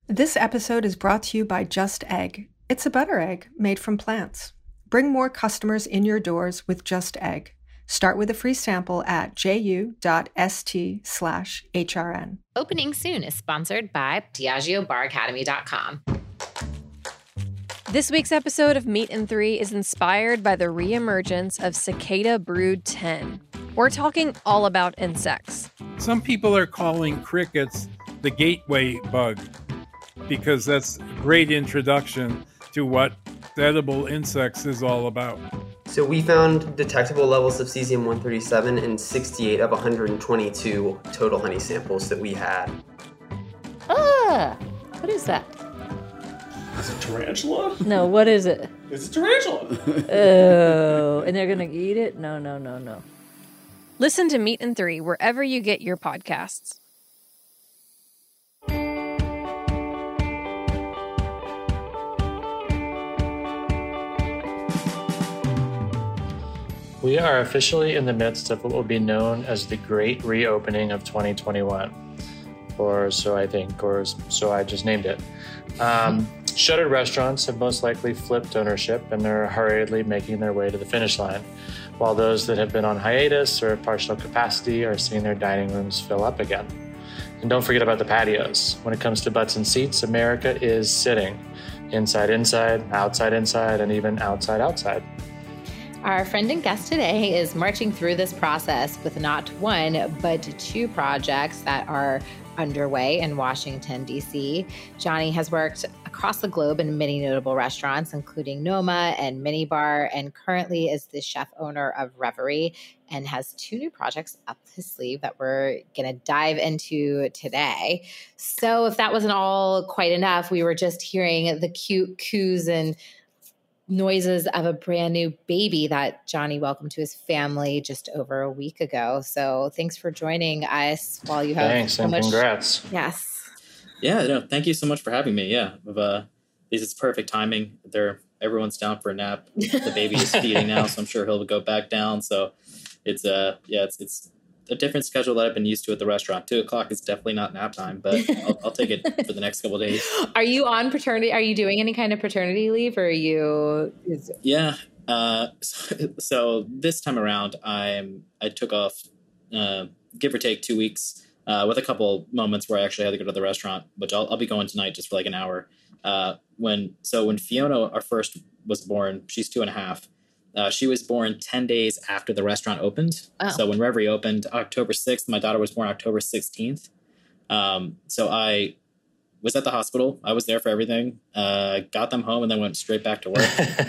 This episode is brought to you by Just Egg. It's a butter egg made from plants. Bring more customers in your doors with Just Egg. Start with a free sample at ju.st/HRN. Opening Soon is sponsored by DiageoBarAcademy.com. This week's episode of Meat and Three is inspired by the reemergence of Cicada Brood 10. We're talking all about insects. Some people are calling crickets the gateway bug because that's a great introduction to what edible insects is all about. So we found detectable levels of cesium-137 in 68 of 122 total honey samples that we had. What is that? Is it tarantula? No, what is it? It's a tarantula. Oh, and they're going to eat it? No. Listen to Meat and Three wherever you get your podcasts. We are officially in the midst of what will be known as the Great Reopening of 2021, or so I think, or so I just named it. Shuttered restaurants have most likely flipped ownership and they're hurriedly making their way to the finish line, while those that have been on hiatus or at partial capacity are seeing their dining rooms fill up again. And don't forget about the patios. When it comes to butts and seats, America is sitting. Inside, outside, and even outside. Our friend and guest today is marching through this process with not one, but two projects that are underway in Washington, D.C. Johnny has worked across the globe in many notable restaurants, including Noma and Minibar, and currently is the chef owner of Reverie and has two new projects up his sleeve that we're going to dive into today. So if that wasn't all quite enough, we were just hearing the cute coos and noises of a brand new baby that Johnny welcomed to his family just over a week ago. So thanks for joining us while you have Thanks, and congrats. Yes. Yeah, no, thank you so much for having me. Yeah, this is perfect timing. Everyone's down for a nap. The baby is feeding now, so I'm sure he'll go back down. So it's a different schedule that I've been used to at the restaurant. 2:00 is definitely not nap time, but I'll take it for the next couple of days. Are you on paternity? Are you doing any kind of paternity leave, or are you? Yeah. So this time around, I took off, give or take 2 weeks, with a couple moments where I actually had to go to the restaurant, which I'll be going tonight just for like an hour. When Fiona, our first, was born, she's 2.5. She was born 10 days after the restaurant opened. Oh. So when Reverie opened October 6th, my daughter was born October 16th. So I was at the hospital. I was there for everything. Got them home and then went straight back to work.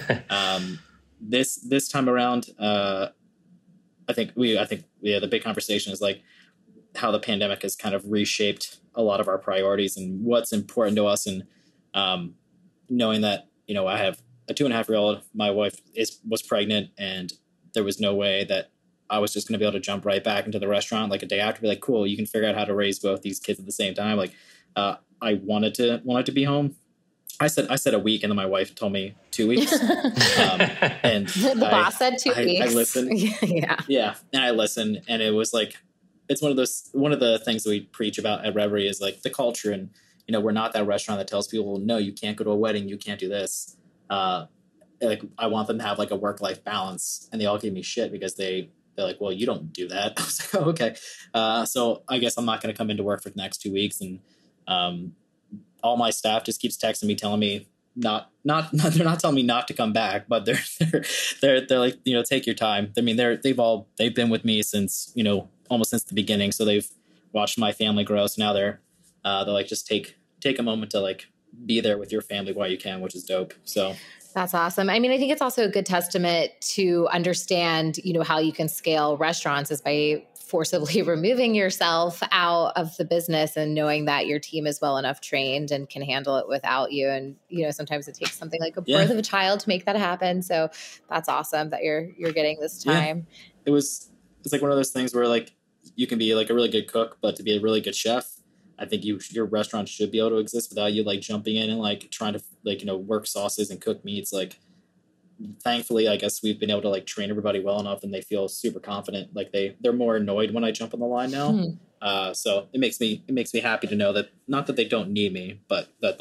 This time around, I think the big conversation is like how the pandemic has kind of reshaped a lot of our priorities and what's important to us. And knowing that, I have a 2.5-year-old, my wife was pregnant, and there was no way that I was just going to be able to jump right back into the restaurant like a day after. Be like, cool, you can figure out how to raise both these kids at the same time. Like, I wanted to be home. I said a week, and then my wife told me 2 weeks. And the boss said 2 weeks. I listened. Yeah, and I listened, and it was like, it's one of the things that we preach about at Reverie is like the culture, and we're not that restaurant that tells people, no, you can't go to a wedding, you can't do this. Like, I want them to have like a work-life balance, and they all give me shit because they're like, well, you don't do that. I was like, oh, okay. So I guess I'm not going to come into work for the next 2 weeks. And, all my staff just keeps texting me, telling me they're not telling me not to come back, but they're like, take your time. I mean, they've been with me since, almost since the beginning. So they've watched my family grow. So now they're like, just take a moment to like be there with your family while you can, which is dope. So that's awesome. I mean, I think it's also a good testament to understand, how you can scale restaurants is by forcibly removing yourself out of the business and knowing that your team is well enough trained and can handle it without you. And, sometimes it takes something like a birth of a child to make that happen. So that's awesome that you're getting this time. Yeah. It's like one of those things where like you can be like a really good cook, but to be a really good chef, I think your restaurant should be able to exist without you like jumping in and like trying to like, work sauces and cook meats. Like, thankfully, I guess we've been able to like train everybody well enough and they feel super confident. Like they're more annoyed when I jump on the line now. So it makes me happy to know that, not that they don't need me, but that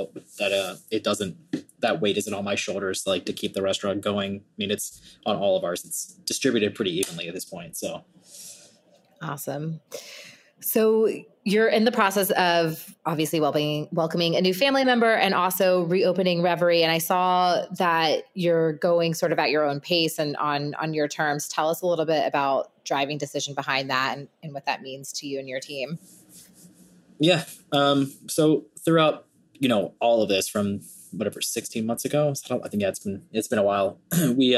that weight isn't on my shoulders, like, to keep the restaurant going. I mean, it's on all of ours. It's distributed pretty evenly at this point. So awesome. So you're in the process of obviously welcoming a new family member and also reopening Reverie. And I saw that you're going sort of at your own pace and on your terms. Tell us a little bit about driving decision behind that and what that means to you and your team. Yeah. So throughout, all of this from whatever, 16 months ago, I think it's been a while. We,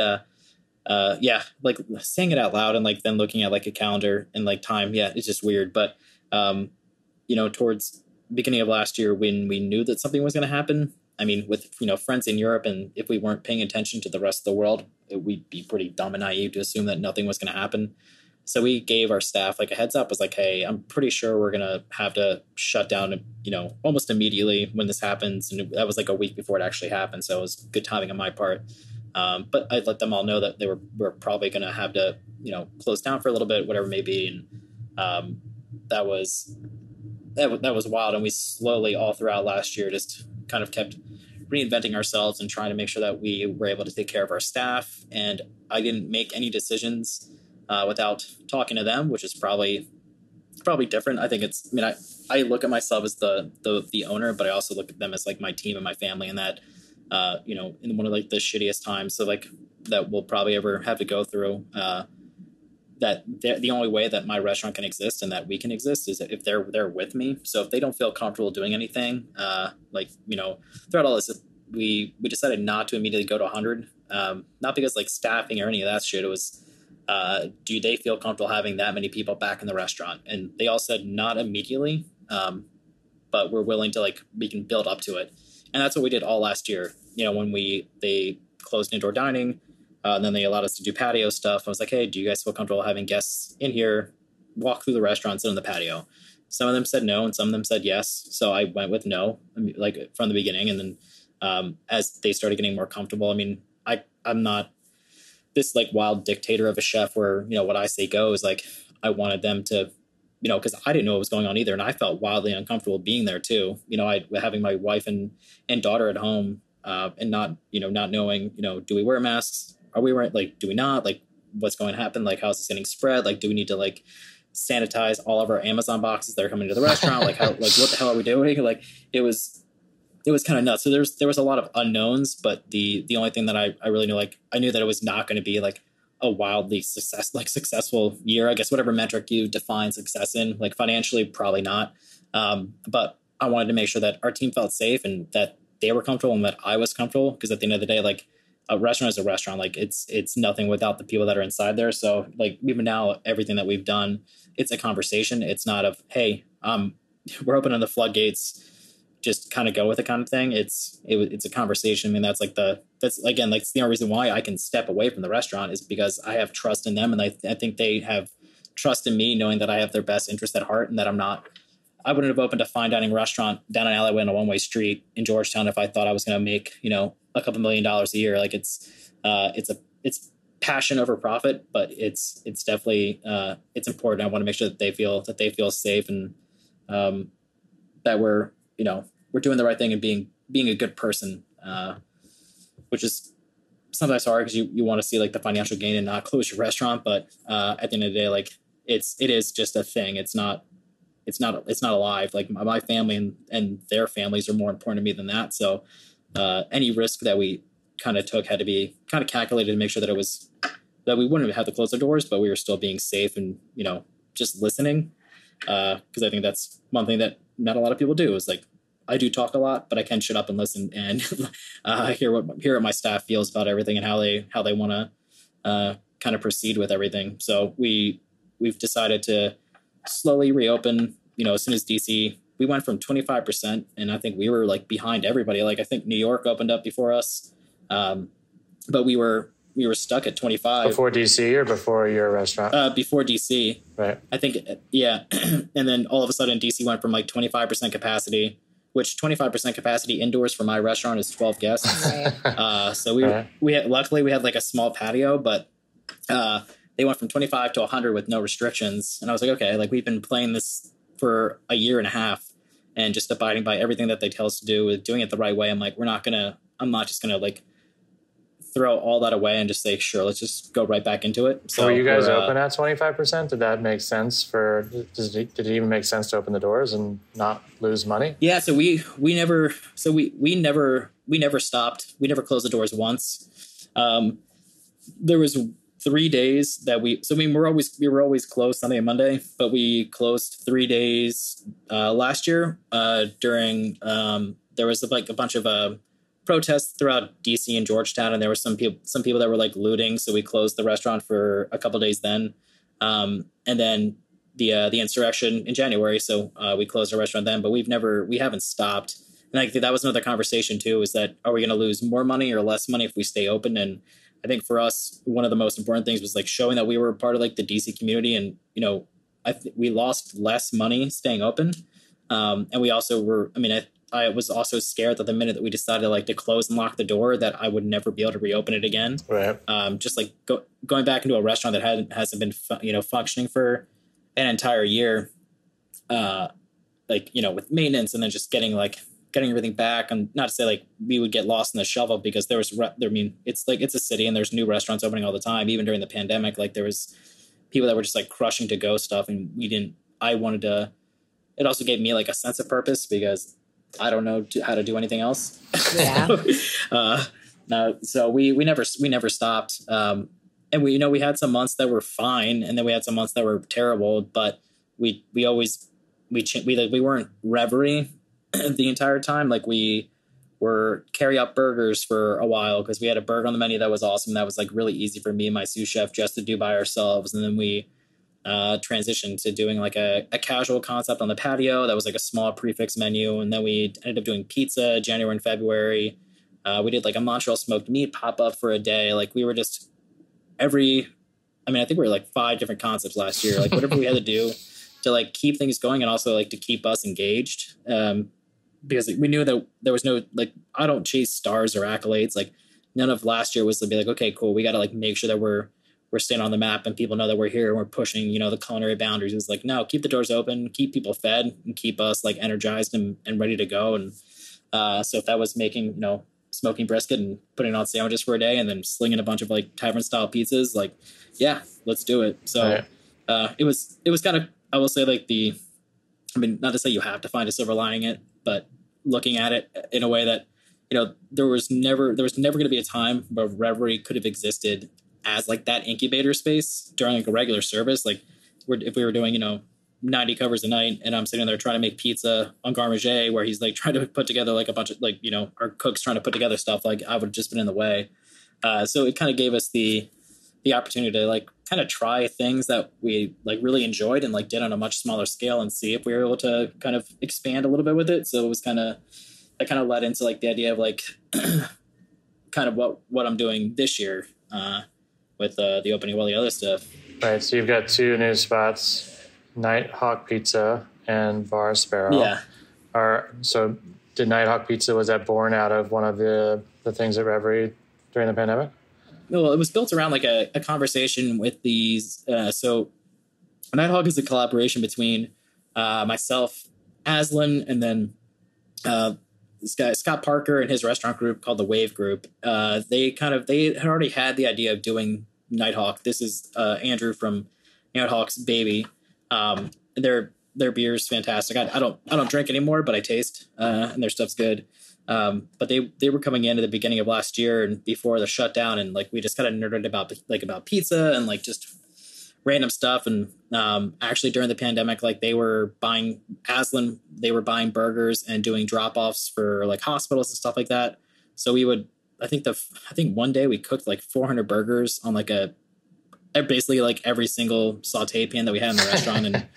like saying it out loud and like then looking at like a calendar and like time. Yeah. It's just weird. But, towards beginning of last year, when we knew that something was going to happen, I mean, with, friends in Europe, and if we weren't paying attention to the rest of the world, we'd be pretty dumb and naive to assume that nothing was going to happen. So we gave our staff like a heads up. Was like, hey, I'm pretty sure we're going to have to shut down, almost immediately when this happens. And that was like a week before it actually happened. So it was good timing on my part. But I'd let them all know that we're probably going to have to, close down for a little bit, whatever it may be. And that was wild. And we slowly all throughout last year just kind of kept reinventing ourselves and trying to make sure that we were able to take care of our staff. And I didn't make any decisions without talking to them, which is probably different. I think I look at myself as the owner, but I also look at them as like my team and my family, and that, in one of like the shittiest times, so like that we'll probably ever have to go through, that the only way that my restaurant can exist and that we can exist is if they're there with me. So if they don't feel comfortable doing anything, throughout all this, we decided not to immediately go to 100. Not because like staffing or any of that shit. It was, do they feel comfortable having that many people back in the restaurant? And they all said not immediately, but we're willing to we can build up to it. And that's what we did all last year. When they closed indoor dining, and then they allowed us to do patio stuff. I was like, hey, do you guys feel comfortable having guests in here, walk through the restaurant, sit on the patio? Some of them said no, and some of them said yes. So I went with no, from the beginning. And then as they started getting more comfortable, I mean, I'm not this wild dictator of a chef where, what I say goes. I wanted them to, because I didn't know what was going on either. And I felt wildly uncomfortable being there too. Having my wife and daughter at home, and not knowing, do we wear masks? Are we wearing, do we not? What's going to happen? How's this getting spread? Do we need to sanitize all of our Amazon boxes that are coming to the restaurant? What the hell are we doing? It was kind of nuts. So there was a lot of unknowns, but the only thing that I really knew, I knew that it was not going to be a wildly successful year, I guess, whatever metric you define success in, financially, probably not. But I wanted to make sure that our team felt safe and that they were comfortable and that I was comfortable. Because at the end of the day, a restaurant is a restaurant. It's nothing without the people that are inside there. So even now, everything that we've done, it's a conversation. It's not of, hey, we're opening the floodgates, just kind of go with it kind of thing. It's a conversation. I mean, that's the only reason why I can step away from the restaurant is because I have trust in them. And I think they have trust in me, knowing that I have their best interest at heart and that I wouldn't have opened a fine dining restaurant down an alleyway on a one-way street in Georgetown if I thought I was going to make, a couple $1 million a year. It's passion over profit, but it's definitely, it's important. I want to make sure that they feel safe and, that we're doing the right thing and being a good person, which is sometimes hard because you want to see the financial gain and not close your restaurant. But at the end of the day, it is just a thing. It's not alive. My family and their families are more important to me than that. So any risk that we kind of took had to be kind of calculated to make sure that we wouldn't have to close the doors, but we were still being safe and, just listening. Because I think that's one thing that not a lot of people do is I do talk a lot, but I can shut up and listen and hear what my staff feels about everything and how they want to kind of proceed with everything. So we've decided to slowly reopen. As soon as DC, we went from 25%, and I think we were behind everybody. I think New York opened up before us, but we were stuck at 25 before DC or before your restaurant. Before DC, right? I think, yeah. And then all of a sudden, DC went from 25% capacity, which 25% capacity indoors for my restaurant is 12 guests. Right. So we had a small patio, but they went from 25 to 100 with no restrictions. And I was like, okay, we've been playing this for a year and a half and just abiding by everything that they tell us to do, with doing it the right way. I'm like, I'm not just gonna like throw all that away and just say, sure, let's just go right back into it. So were you guys open at 25%? Did that make sense did it even make sense to open the doors and not lose money? Yeah. So we never stopped. We never closed the doors once. There was 3 days that we were always closed Sunday and Monday, but we closed 3 days last year during there was like a bunch of protests throughout DC and Georgetown, and there were some people that were like looting, so we closed the restaurant for a couple of days then, and then the insurrection in January, so we closed our restaurant then. But we haven't stopped. And I think that was another conversation too, is that are we going to lose more money or less money if we stay open? And I think for us, one of the most important things was like showing that we were part of like the DC community, and we lost less money staying open, and we also were. I was also scared that the minute that we decided to close and lock the door, that I would never be able to reopen it again. Right. Just like going back into a restaurant that hasn't been functioning for an entire year, with maintenance, and then just getting everything back. And not to say like we would get lost in the shuffle, because it's a city and there's new restaurants opening all the time. Even during the pandemic, like there was people that were just like crushing to go stuff, and it also gave me like a sense of purpose, because I don't know how to do anything else. Yeah. So we never stopped. And we had some months that were fine, and then we had some months that were terrible, but we weren't Reverie the entire time. Like we were carry out burgers for a while, because we had a burger on the menu that was awesome. That was like really easy for me and my sous chef just to do by ourselves. And then we transitioned to doing like a casual concept on the patio that was like a small prefix menu, and then we ended up doing pizza January and February. We did like a Montreal smoked meat pop-up for a day. Like we were just I think we were like 5 different concepts last year, like whatever we had to do to like keep things going, and also like to keep us engaged, because we knew that there was no, like, I don't chase stars or accolades. Like none of last year was to be like, okay, cool, we got to like make sure that we're staying on the map and people know that we're here and we're pushing, the culinary boundaries. It was like, no, keep the doors open, keep people fed, and keep us like energized and ready to go. And so if that was making, smoking brisket and putting on sandwiches for a day and then slinging a bunch of like tavern style pizzas, like, yeah, let's do it. So it was kind of, I will say like not to say you have to find a silver lining in it, but looking at it in a way that, there was never going to be a time where Reverie could have existed as like that incubator space during like a regular service. Like if we were doing, 90 covers a night, and I'm sitting there trying to make pizza on Garmager, where he's like trying to put together like a bunch of like, our cooks trying to put together stuff, like I would have just been in the way. So it kind of gave us the opportunity to like kind of try things that we like really enjoyed and like did on a much smaller scale, and see if we were able to kind of expand a little bit with it. So it was that kind of led into like the idea of like kind of what I'm doing this year with the opening of all the other stuff. Right. So you've got 2 new spots, Nighthawk Pizza and Bar Sparrow. Yeah. So did Nighthawk Pizza, was that born out of one of the things at Reverie during the pandemic? Well, it was built around like a conversation with these. So Nighthawk is a collaboration between myself, Aslan, and then this guy, Scott Parker, and his restaurant group called the Wave Group. They had already had the idea of doing Nighthawk. This is Andrew from Nighthawk's baby. Their beer is fantastic. I don't drink anymore, but I taste, and their stuff's good. But they were coming in at the beginning of last year and before the shutdown, and like we just kind of nerded about pizza and like just random stuff. And actually during the pandemic, like they were buying burgers and doing drop-offs for like hospitals and stuff like that. So we would, I think one day we cooked like 400 burgers on like basically like every single saute pan that we had in the restaurant. And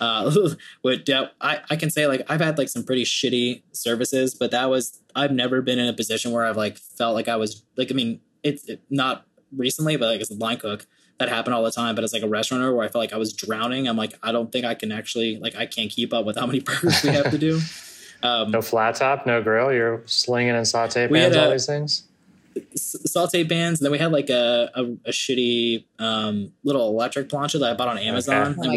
I can say like I've had like some pretty shitty services, but I've never been in a position where I've like felt like I was like, it's not recently, but like as a line cook, that happened all the time. But as like a restaurateur where I felt like I was drowning, I'm like, I don't think I can actually, like, I can't keep up with how many burgers we have to do. No flat top, no grill. You're slinging and saute pans, all these things. saute pans. And then we had like a shitty little electric plancha that I bought on Amazon, Okay. and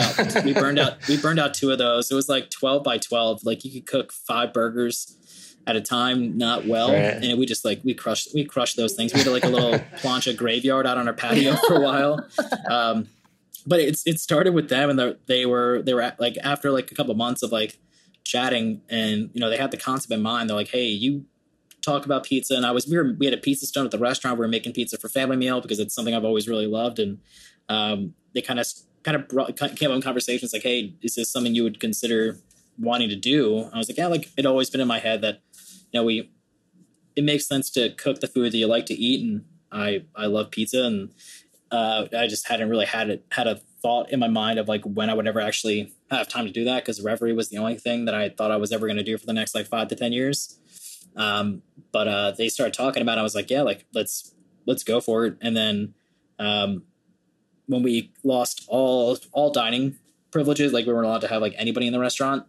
we burned out 2 of those. It was like 12 by 12. Like you could cook 5 burgers at a time, not well. Right. And we just like we crushed those things. We had like a little plancha graveyard out on our patio for a while. But it started with them, and they were at, like, after like a couple months of like chatting, and they had the concept in mind. They're like, hey, you talk about pizza, and we had a pizza stone at the restaurant. We were making pizza for family meal because it's something I've always really loved, and they kind of came up in conversations like, hey, is this something you would consider wanting to do? I was like, yeah, like it always been in my head that it makes sense to cook the food that you like to eat, and I love pizza, and I just hadn't really had a thought in my mind of like when I would ever actually have time to do that, because Reverie was the only thing that I thought I was ever going to do for the next like 5 to 10 years. But they started talking about it. I was like, yeah, like let's go for it. And then when we lost all dining privileges, like we weren't allowed to have like anybody in the restaurant,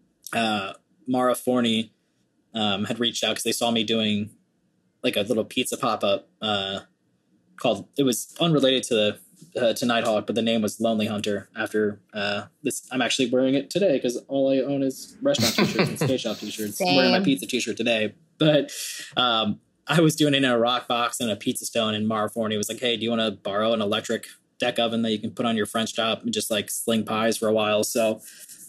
Mara Forney had reached out because they saw me doing like a little pizza pop-up called, it was unrelated to Nighthawk, but the name was Lonely Hunter after this. I'm actually wearing it today because all I own is restaurant t-shirts and skate shop t-shirts. I'm wearing my pizza t-shirt today. But I was doing it in a rock box and a pizza stone, and Mara Forney was like, hey, do you want to borrow an electric deck oven that you can put on your French top and just like sling pies for a while? So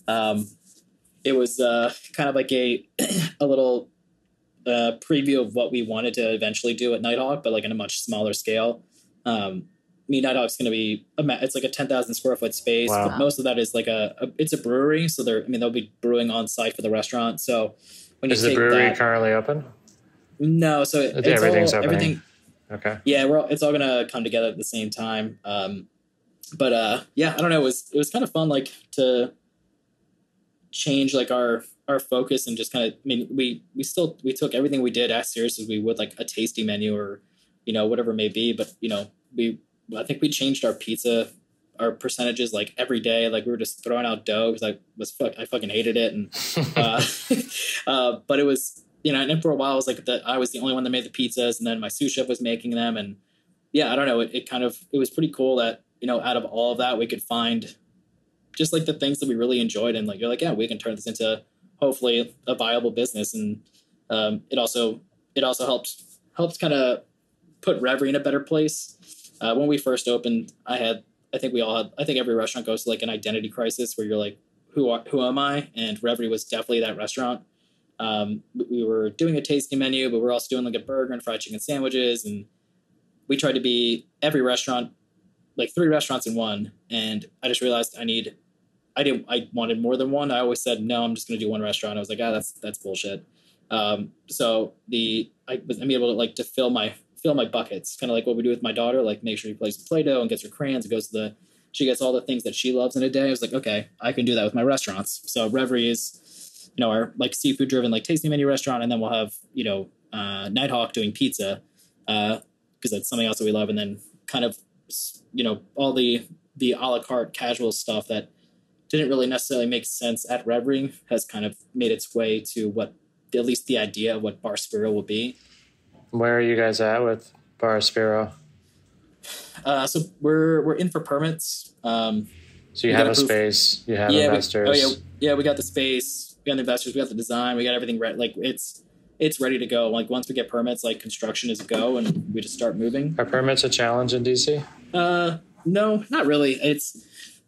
it was kind of like a little preview of what we wanted to eventually do at Nighthawk, but like in a much smaller scale. Nighthawk's going to be it's like a 10,000 square foot space. Wow. But most of that is like it's a brewery, so they'll be brewing on site for the restaurant. So when is the brewery currently open? No, so everything's open. Everything. Okay. Yeah, it's all going to come together at the same time. But yeah, I don't know. It was kind of fun, like to change like our focus and just kind of. I mean, we took everything we did as serious as we would like a tasting menu or whatever it may be. But I think we changed our pizza, our percentages like every day. Like we were just throwing out dough because I fucking hated it. And, but it was, and then for a while I was like I was the only one that made the pizzas, and then my sous chef was making them. And yeah, I don't know. It was pretty cool that, out of all of that, we could find just like the things that we really enjoyed. And like, you're like, yeah, we can turn this into hopefully a viable business. And it also helped kind of put Reverie in a better place. When we first opened, I think every restaurant goes to like an identity crisis where you're like, who am I? And Reverie was definitely that restaurant. We were doing a tasting menu, but we're also doing like a burger and fried chicken sandwiches. And we tried to be every restaurant, like 3 restaurants in one. And I just realized I wanted more than one. I always said, no, I'm just going to do one restaurant. I was like, that's bullshit. So I'm able to like to fill my buckets, kind of like what we do with my daughter, like make sure she plays with Play-Doh and gets her crayons and she gets all the things that she loves in a day. I was like, okay, I can do that with my restaurants. So Reverie is, our like seafood driven, like tasting menu restaurant. And then we'll have, Nighthawk doing pizza, because that's something else that we love. And then kind of, all the a la carte casual stuff that didn't really necessarily make sense at Reverie has kind of made its way to what, at least the idea of what Bar Spiro will be. Where are you guys at with Bar Spiro? So we're in for permits. So you have a space, you have investors. We got the space, we got the investors, we got the design, we got everything ready. Like it's ready to go. Like once we get permits, like construction is a go, and we just start moving. Are permits a challenge in DC? No, not really. It's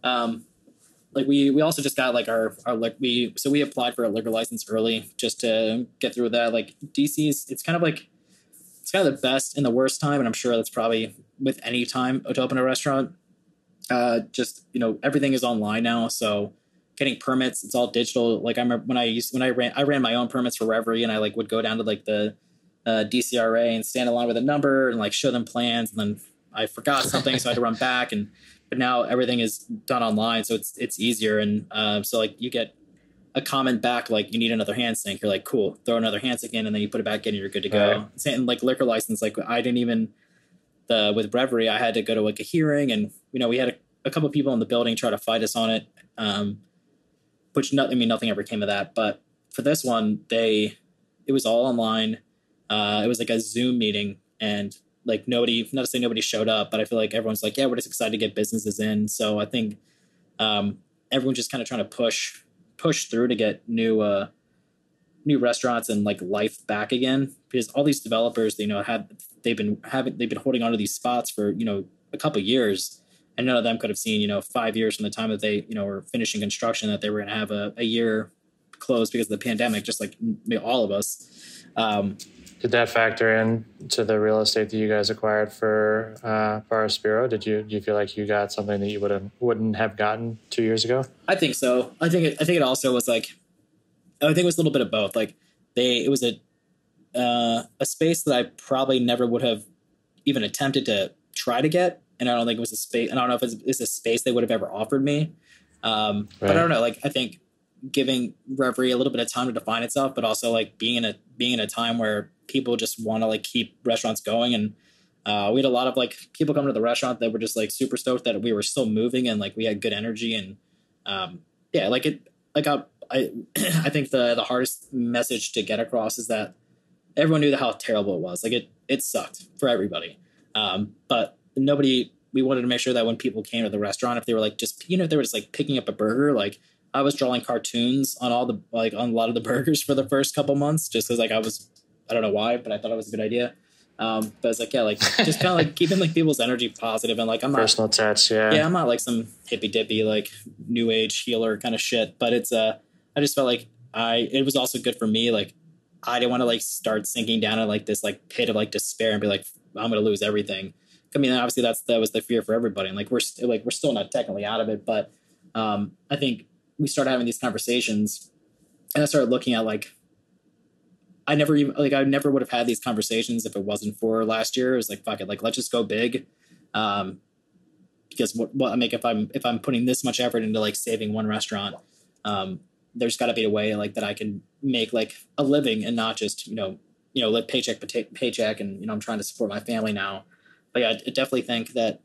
like we also just got like our we applied for a liquor license early just to get through that. Like DC's, it's kind of the best and the worst time, and I'm sure that's probably with any time to open a restaurant. Just everything is online now, so getting permits, it's all digital. Like I remember when I ran my own permits for Reverie, and I like would go down to like the DCRA and stand in line with a number and like show them plans, and then I forgot something, so I had to run back. But now everything is done online, so it's easier. And so like you get a comment back like you need another hand sink. You're like, cool, throw another hand sink in, and then you put it back in and you're good to go. Right. Same like liquor license. Like I didn't even with Reverie, I had to go to like a hearing, and we had a couple of people in the building try to fight us on it. Which nothing ever came of that. But for this one, it was all online. it was like a Zoom meeting, and like not to say nobody showed up, but I feel like everyone's like, yeah, we're just excited to get businesses in. So I think everyone's just kind of trying to push through to get new restaurants and like life back again, because all these developers, they've been holding on to these spots for, a couple of years, and none of them could have seen, 5 years from the time that they, were finishing construction, that they were going to have a year closed because of the pandemic, just like all of us. Did that factor in to the real estate that you guys acquired for Bar Aspiro? Do you feel like you got something that you wouldn't have gotten 2 years ago? I think so. I think it also was like, I think it was a little bit of both. Like it was a space that I probably never would have even attempted to try to get, and I don't think it was a space. I don't know if it's a space they would have ever offered me. But I don't know. Like I think giving Reverie a little bit of time to define itself, but also like being in a time where people just want to like keep restaurants going, and we had a lot of like people come to the restaurant that were just like super stoked that we were still moving and like we had good energy, and I think the hardest message to get across is that everyone knew how terrible it was. Like it sucked for everybody. But we wanted to make sure that when people came to the restaurant, if they were like if they were just like picking up a burger, like I was drawing cartoons on on a lot of the burgers for the first couple months, just because like I don't know why, but I thought it was a good idea. But it's like, yeah, like just kind of like keeping like people's energy positive, and like I'm not personal touch. Yeah. Yeah. I'm not like some hippy dippy, like new age healer kind of shit, but it's, I just felt like it was also good for me. Like I didn't want to like start sinking down in like this like pit of like despair and be like, I'm going to lose everything. I mean, obviously that was the fear for everybody. And like, we're still not technically out of it, but I think we started having these conversations, and I started looking at like, I never would have had these conversations if it wasn't for last year. It was like, fuck it. Like, let's just go big. Because what I make, if I'm putting this much effort into like saving one restaurant, there's gotta be a way like that I can make like a living and not just, live paycheck to paycheck. And, I'm trying to support my family now. But yeah, I definitely think that,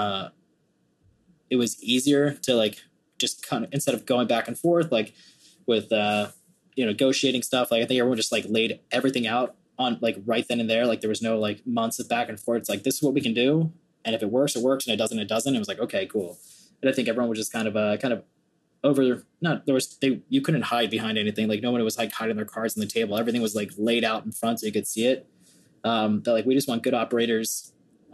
it was easier to like, just kind of, instead of going back and forth, like with, negotiating stuff, like I think everyone just like laid everything out on like right then and there. Like there was no like months of back and forth. It's like, this is what we can do. And if it works, it works. And it doesn't, it doesn't. It was like, okay, cool. And I think everyone was just kind of over, you couldn't hide behind anything. Like no one was like hiding their cards on the table. Everything was like laid out in front so you could see it. That like, we just want good operators.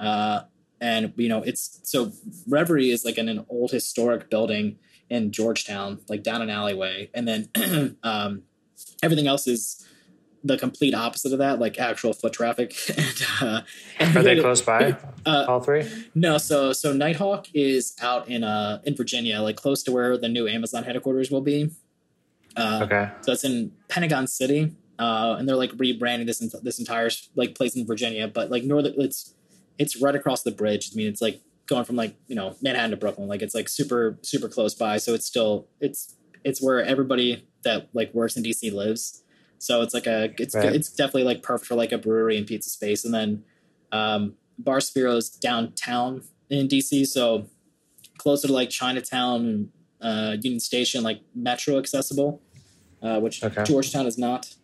And so Reverie is like in an old historic building in Georgetown, like down an alleyway. And then, everything else is the complete opposite of that, like actual foot traffic. And are they close by? All three? No. So Nighthawk is out in Virginia, like close to where the new Amazon headquarters will be. Okay. So it's in Pentagon City, and they're like rebranding this entire like place in Virginia, but like it's right across the bridge. I mean, it's like going from like Manhattan to Brooklyn. Like it's like super super close by. So it's where everybody that like works in DC lives. So it's like it's definitely like perfect for like a brewery and pizza space. And then Bar Spiro's downtown in DC, so closer to like Chinatown and Union Station, like metro accessible, which Georgetown is not.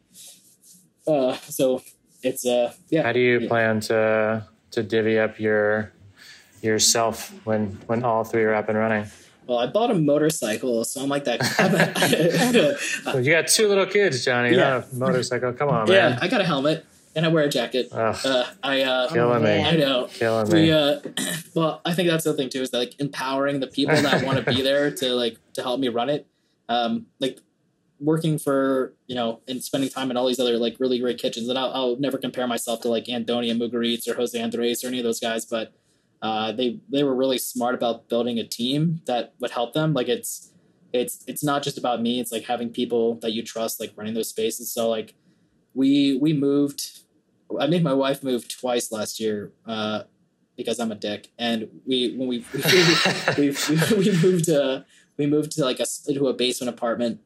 So it's yeah. How do you plan to divvy up yourself when all three are up and running? Well, I bought a motorcycle, so I'm like that. Well, you got two little kids, Johnny. Yeah. Not a motorcycle. Come on, man. Yeah, I got a helmet and I wear a jacket. Killing me. I know. Killing me. Well, I think that's the thing too, is that, like empowering the people that want to be there to help me run it. Like working for and spending time in all these other like really great kitchens, and I'll never compare myself to like Antonio Mugaritz or Jose Andres or any of those guys, but. They were really smart about building a team that would help them. Like it's not just about me. It's like having people that you trust, like running those spaces. So like we moved, I made my wife move twice last year, because I'm a dick. And we moved to like to a basement apartment,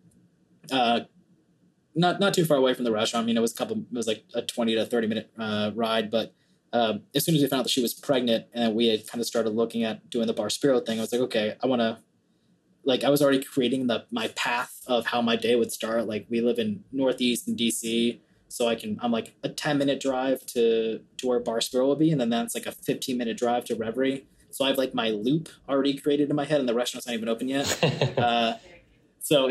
not too far away from the restaurant. I mean, it was like a 20 to 30 minute, ride, but as soon as we found out that she was pregnant and we had kind of started looking at doing the Bar Spiro thing, I was like, okay, I want to, like, I was already creating my path of how my day would start. Like we live in Northeast in DC. So I'm like a 10-minute drive to where Bar Sparrow will be. And then that's like a 15-minute drive to Reverie. So I have like my loop already created in my head and the restaurant's not even open yet. So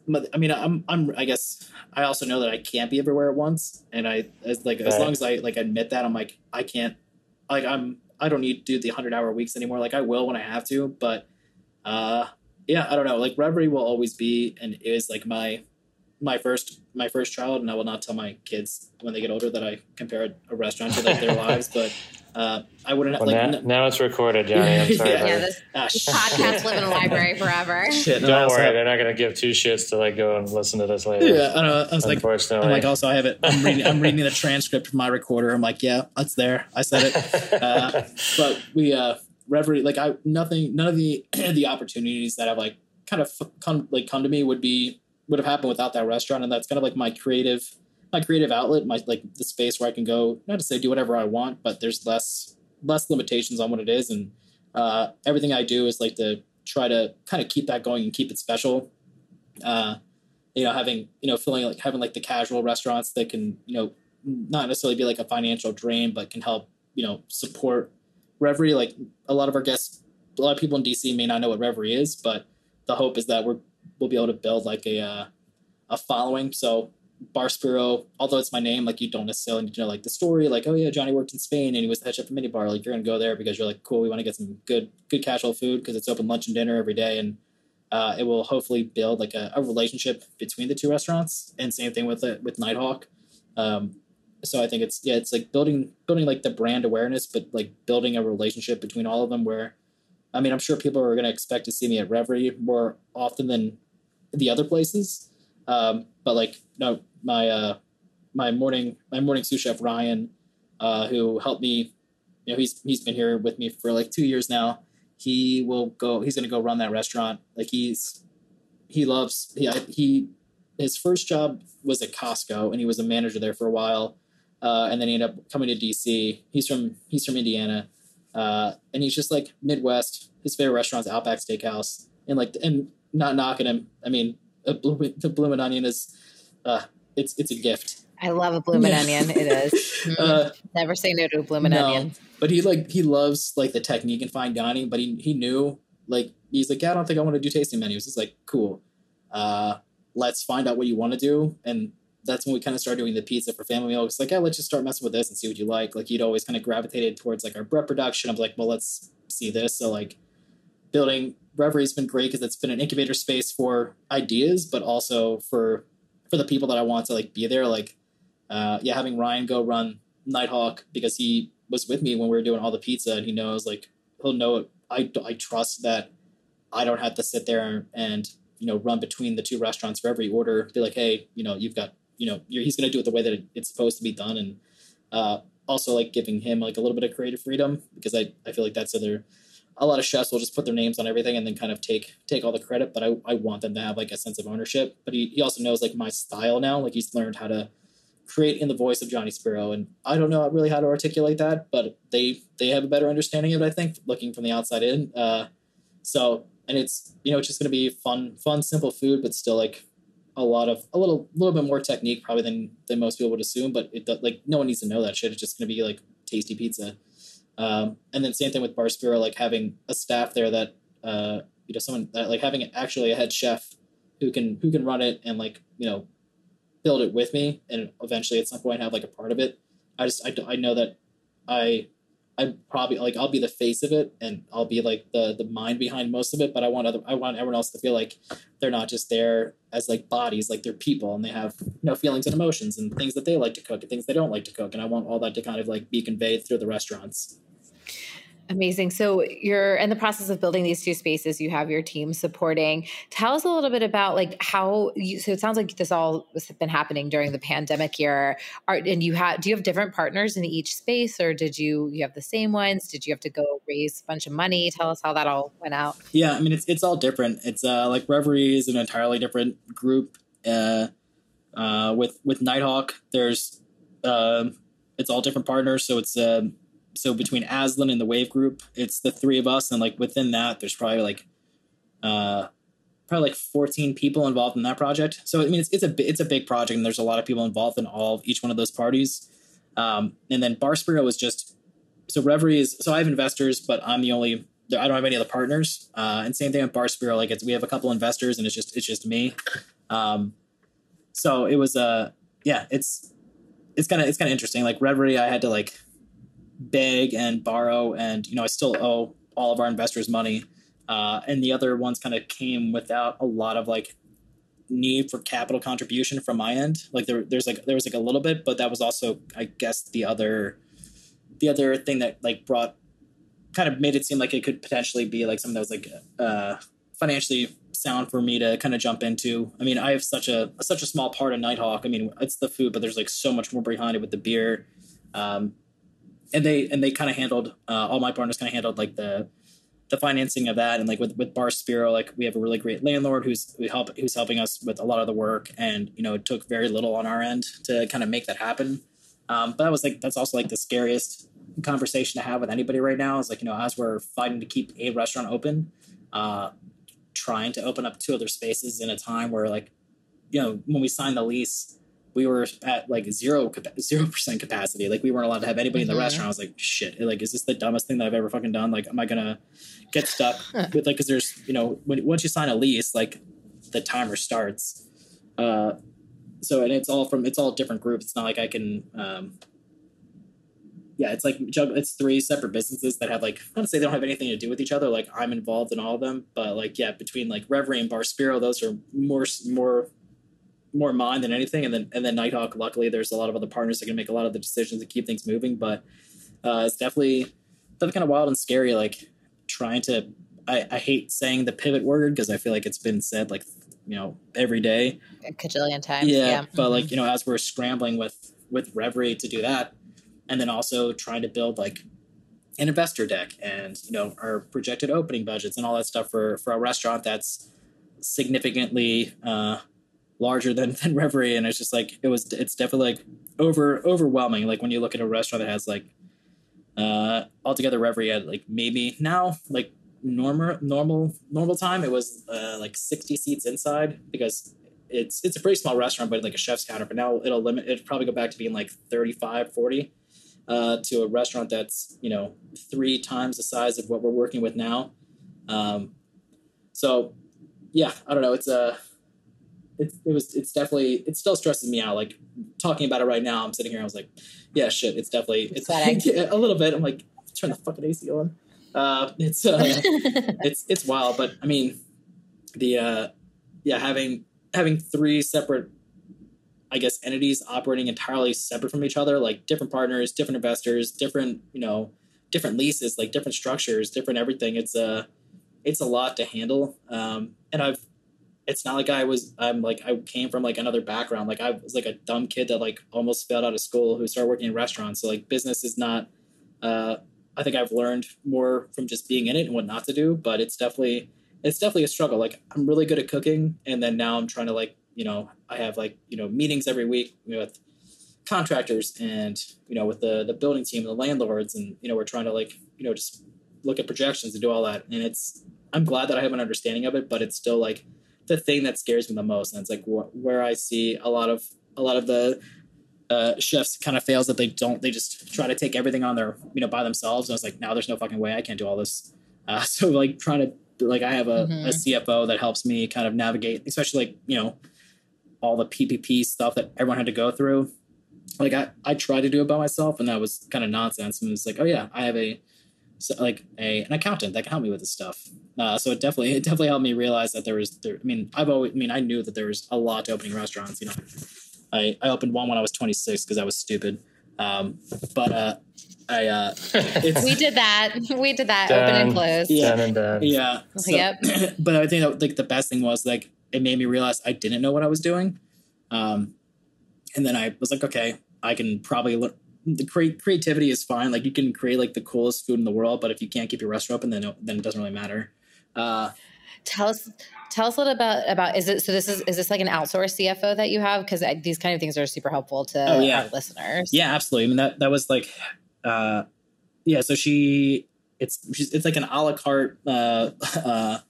I guess I also know that I can't be everywhere at once. And as long as I like admit that, I'm like, I can't, like, I don't need to do the 100-hour weeks anymore. Like I will when I have to, but yeah, I don't know. Like Reverie will always be and is like my first child, and I will not tell my kids when they get older that I compare a restaurant to like their lives. But I wouldn't now it's recorded, Johnny. I'm sorry. This podcast live in a library forever. Shit, don't worry, they're not going to give two shits to like go and listen to this later. Yeah, I know. I was like, also I have it. I'm reading the transcript from my recorder. I'm like, yeah, it's there. I said it. But we Reverie, like none of the opportunities that have like kind of come to me would have happened without that restaurant. And that's kind of like my creative outlet, my like the space where I can go, not to say do whatever I want, but there's less limitations on what it is. And everything I do is like to try to kind of keep that going and keep it special. Having like the casual restaurants that can, not necessarily be like a financial drain, but can help, support Reverie. Like a lot of people in DC may not know what Reverie is, but the hope is that we'll be able to build like a following. So Bar Sparrow, although it's my name, like you don't necessarily need to know like the story, like, oh yeah, Johnny worked in Spain and he was the head chef at Minibar. Like you're going to go there because you're like, cool, we want to get some good casual food because it's open lunch and dinner every day. And it will hopefully build like a relationship between the two restaurants. And same thing with Nighthawk. So I think it's like building like the brand awareness, but like building a relationship between all of them where, I mean, I'm sure people are going to expect to see me at Reverie more often than the other places. But like, no, my morning sous chef, Ryan, who helped me, he's been here with me for like 2 years now. He's going to go run that restaurant. Like his first job was at Costco and he was a manager there for a while. And then he ended up coming to DC. He's from Indiana. And he's just like Midwest. His favorite restaurant's Outback Steakhouse. And not knocking him. I mean, the Bloomin' Onion is, it's a gift. I love a Bloomin' Onion. It is. Never say no to a Bloomin' Onion. But he loves like the technique and fine dining. But he knew, like, he's like, yeah, I don't think I want to do tasting menus. It's like, cool. Let's find out what you want to do. And that's when we kind of started doing the pizza for family meal. It's like, yeah, let's just start messing with this and see what you like. Like he'd always kind of gravitated towards like our bread production. I was like, well, let's see this. So like building Reverie's been great because it's been an incubator space for ideas, but also for the people that I want to like be there. Like, having Ryan go run Nighthawk because he was with me when we were doing all the pizza and he knows like, he'll know I trust that I don't have to sit there and, run between the two restaurants for every order, be like, hey, you've got, he's going to do it the way that it's supposed to be done. And also like giving him like a little bit of creative freedom because I feel like that's a lot of chefs will just put their names on everything and then kind of take all the credit. But I want them to have like a sense of ownership. But he also knows like my style now. Like he's learned how to create in the voice of Johnny Sparrow. And I don't know really how to articulate that, but they have a better understanding of it, I think, looking from the outside in. And it's, it's just going to be fun, simple food, but still like a little bit more technique probably than most people would assume. But like no one needs to know that shit. It's just going to be like tasty pizza. And then same thing with Bar Sparrow, like having a staff there that, someone that like having actually a head chef who can run it and like, build it with me. And eventually at some point have like a part of it. I know that I'm probably like, I'll be the face of it and I'll be like the mind behind most of it. But I want everyone else to feel like they're not just there as like bodies, like they're people and they have, feelings and emotions and things that they like to cook and things they don't like to cook. And I want all that to kind of like be conveyed through the restaurants. Amazing. So you're in the process of building these two spaces. You have your team supporting. Tell us a little bit about like so it sounds like this all has been happening during the pandemic year. Do you have different partners in each space or did you have the same ones? Did you have to go raise a bunch of money? Tell us how that all went out. Yeah. I mean, it's all different. It's like Reverie is an entirely different group. With Nighthawk, there's it's all different partners. So it's so between Aslan and the Wave Group, it's the three of us. And like within that, there's probably like probably like 14 people involved in that project. So I mean, it's a big project, and there's a lot of people involved in each one of those parties. And then Bar Spiro was just, so Reverie is, so I have investors, but I don't have any other partners. And same thing with Bar Spiro. Like we have a couple investors, and it's just me. So it was it's kind of interesting. Like Reverie, I had to like beg and borrow, and I still owe all of our investors money. And the other ones kind of came without a lot of like need for capital contribution from my end. Like there was like a little bit, but that was also, I guess, the other thing that like kind of made it seem like it could potentially be like something that was like financially sound for me to kind of jump into. I mean, I have such a small part of Nighthawk. I mean, it's the food, but there's like so much more behind it with the beer. And they kind of handled, all my partners kind of handled like the financing of that. And like with Bar Spiro, like we have a really great landlord who's helping us with a lot of the work. And, it took very little on our end to kind of make that happen. But that's also like the scariest conversation to have with anybody right now is like, as we're fighting to keep a restaurant open, trying to open up 2 other spaces in a time where like, when we signed the lease, we were at like 0% capacity. Like we weren't allowed to have anybody in the restaurant. I was like, shit, like, is this the dumbest thing that I've ever fucking done? Like, am I going to get stuck with like, cause there's, once you sign a lease, like the timer starts. So, and it's all different groups. It's not like I can, it's like it's 3 separate businesses that have like, I don't say they don't have anything to do with each other. Like I'm involved in all of them, but like, between like Reverie and Bar Spiro, those are more mine than anything. And then Nighthawk, luckily there's a lot of other partners that can make a lot of the decisions to keep things moving. But it's definitely kind of wild and scary. Like trying to, I hate saying the pivot word because I feel like it's been said like, every day. A cajillion times. Yeah. But like, as we're scrambling with Reverie to do that, and then also trying to build like an investor deck and, our projected opening budgets and all that stuff for a restaurant that's significantly larger than Reverie. And it's just like, it's definitely like overwhelming. Like when you look at a restaurant that has like altogether Reverie had like maybe now like normal time, it was like 60 seats inside because it's a pretty small restaurant, but like a chef's counter. But now it'll probably go back to being like 35, 40 to a restaurant that's 3 times the size of what we're working with now. So yeah, I don't know. It's definitely, it still stresses me out. Like talking about it right now, I'm sitting here, I was like, yeah, shit, it's a little bit. I'm like, turn the fucking AC on. It's wild, but I mean, having 3 separate, I guess, entities operating entirely separate from each other, like different partners, different investors, different leases, like different structures, different everything. It's a lot to handle. And it's not like I came from like another background. Like I was like a dumb kid that like almost failed out of school who started working in restaurants. So like business is not, I think I've learned more from just being in it and what not to do, but it's definitely a struggle. Like I'm really good at cooking. And then now I'm trying to like, I have like, meetings every week with contractors and, with the building team and the landlords. And, we're trying to like, just look at projections and do all that. And I'm glad that I have an understanding of it, but it's still like the thing that scares me the most. And it's like where I see a lot of the chefs kind of fails that they just try to take everything on their, by themselves. And I was like, no, there's no fucking way I can't do all this. So like trying to, like I have a CFO that helps me kind of navigate, especially like, all the PPP stuff that everyone had to go through. Like I tried to do it by myself and that was kind of nonsense. And it's like, oh yeah, I have an accountant that can help me with this stuff. So it definitely helped me realize that I knew that there was a lot to opening restaurants. I opened one when I was 26 because I was stupid. We did that. Open and close. Yeah. Done and done. Yeah. So, yep. But I think that, like the best thing was like, it made me realize I didn't know what I was doing. And then I was like, okay, I can probably learn. The creativity is fine. Like you can create like the coolest food in the world, but if you can't keep your restaurant open, then it doesn't really matter. Tell us a little about is this like an outsourced CFO that you have? Because these kind of things are super helpful to our listeners. Yeah, absolutely. I mean that was like, So it's like an a la carte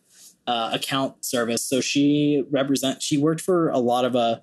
account service. So she worked for a lot of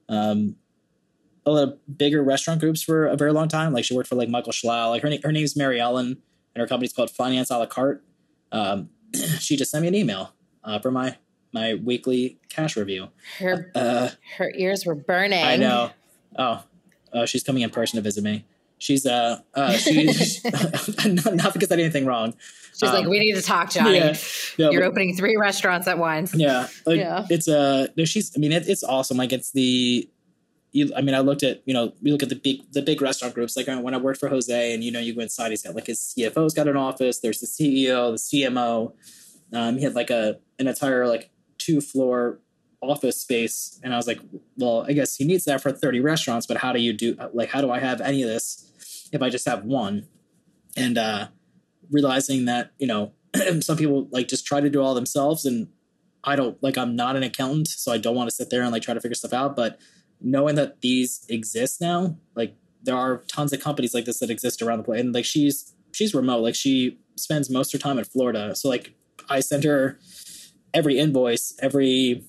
bigger restaurant groups for a very long time. Like she worked for like Michael Schlau. Like her name's Mary Ellen, and her company's called Finance a la carte. She just sent me an email for my weekly cash review. Her ears were burning. I know. She's coming in person to visit me. She's not because I did anything wrong. She's like, we need to talk, Johnny. You're opening 3 restaurants at once. Yeah. It's it's awesome. Like it's I looked at, we look at the big restaurant groups, like when I worked for Jose, and, you go inside, he's got like his CFO's got an office. There's the CEO, the CMO. He had like an entire like 2-floor office space. And I was like, well, I guess he needs that for 30 restaurants, but how do I have any of this if I just have one? And realizing that, some people like just try to do all themselves, and I'm not an accountant, so I don't want to sit there and like try to figure stuff out. But knowing that these exist now, like there are tons of companies like this that exist around the place. And like she's remote, like she spends most of her time in Florida. So like I send her every invoice, everything